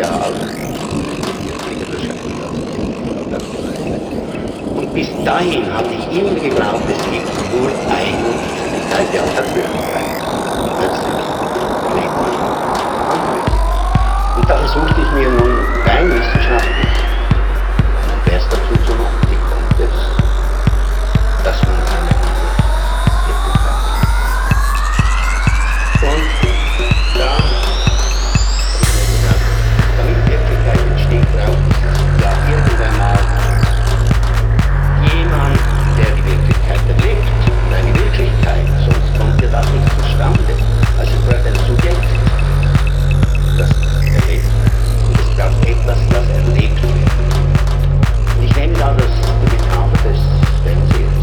Ideal. Und bis dahin hatte ich immer geglaubt, es gibt nur eine Wirklichkeit, die andere Wirklichkeit. Plötzlich lebt man anders. Und da versuchte ich mir nun rein wissenschaftlich einen Vers dazu zu machen, wie kommt es, dass man eine andere Wirklichkeit hat. Und da habe ich mir gedacht, damit Wirklichkeit entsteht, braucht es ja irgendwann mal jemand, der die Wirklichkeit erlebt, und eine Wirklichkeit, sonst kommt ja das nicht zustande. Also es braucht ein Subjekt, das erlebt, und es braucht etwas, das erlebt wird. Und ich nehme da die Metapher des Fernsehens.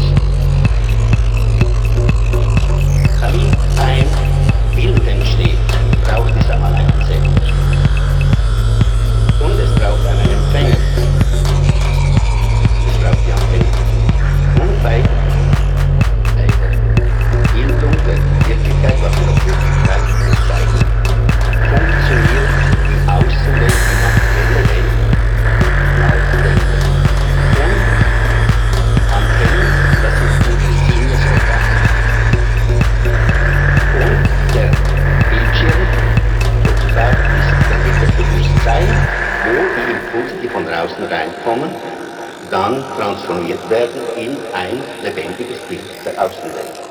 Damit ein Bild entsteht, braucht es einmal einen Sender. Und es braucht einen Empfänger. Es braucht die Antenne. Und bei der Bildung der Wirklichkeit, was wir als Wirklichkeit bezeichnen, funktioniert die Außenwelt, die materielle Welt, als Sender. Und Antennen, das ist die Sinnesorgane. Und der Bildschirm, sozusagen, ist das Bewusstsein, wo die Impulse, die von draußen reinkommen, dann transformiert werden in ein lebendiges Bild der Außenwelt.